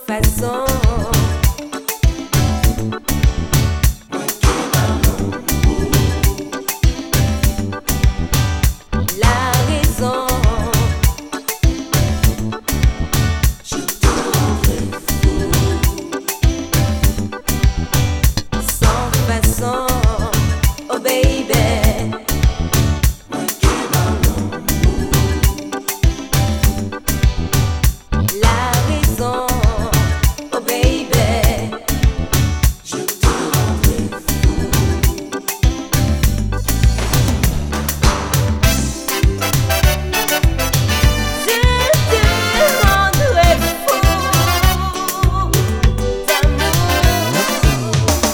façon. La raison. Sans façon. Oh baby. La raison. Oh baby. Je te rendrai fou d'amour.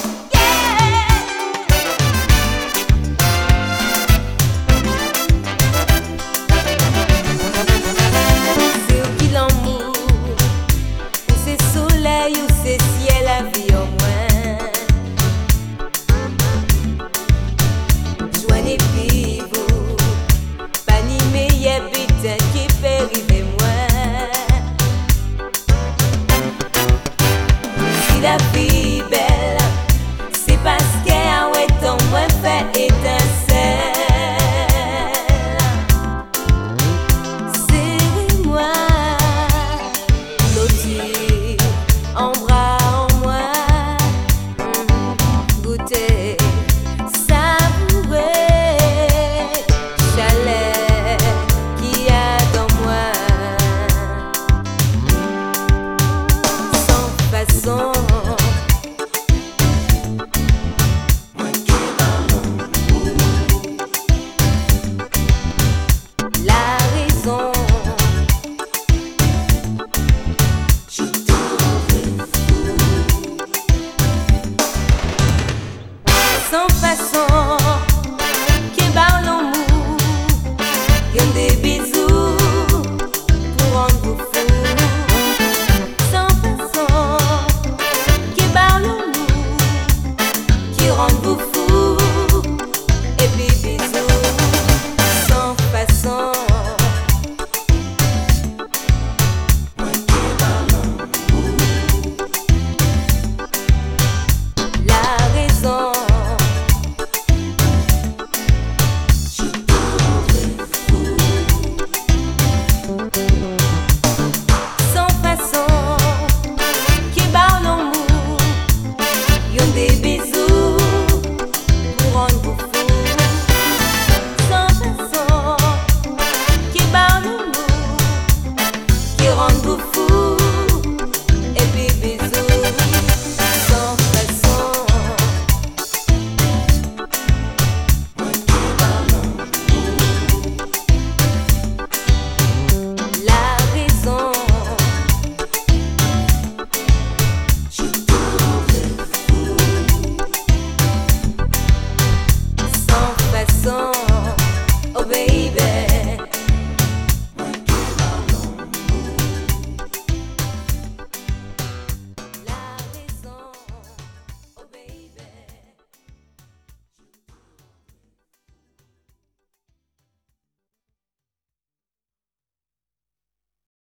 Sur qui l'amour, ou c'est soleil ou c'est ciel, la vie au moins. Joignez puis vous, pas ni meilleur putain qui fait river moi. Si la vie belle, c'est parce qu'elle a ouais ton moins fait étincelle. Serrez-moi, l'autre en